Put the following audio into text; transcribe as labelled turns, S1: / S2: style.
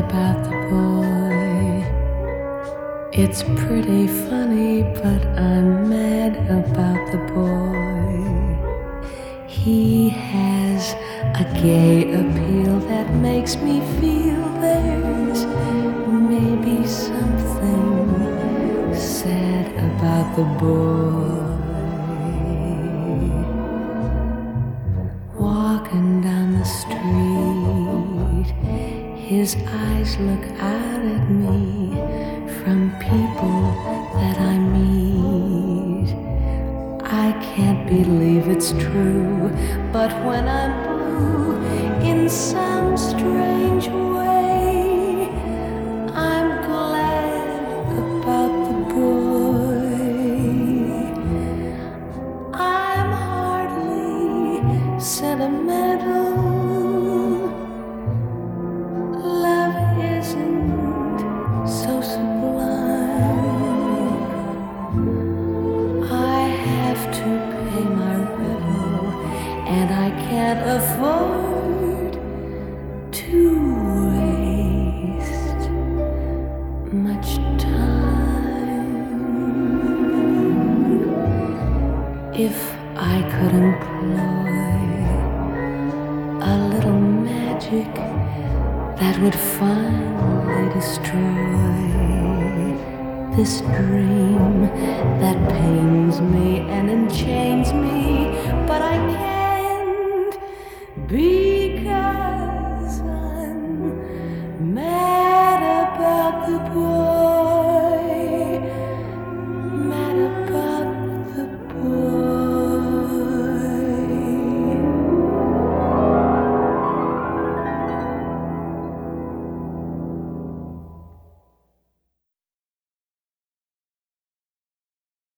S1: about the boy. It's pretty funny, but I'm mad about the boy. He has a gay appeal that makes me feel there's maybe something sad about the boy. Walking down the street, his eyes look out at me from people that I meet. I can't believe it's true, but when I'm blue in some strange way, I'm glad about the boy. I'm hardly sentimental. Love isn't so sublime. I have to pay my rental, and I can't afford to waste much time. If I could employ a little magic that would finally destroy this dream that pains me and enchains me, but I can't be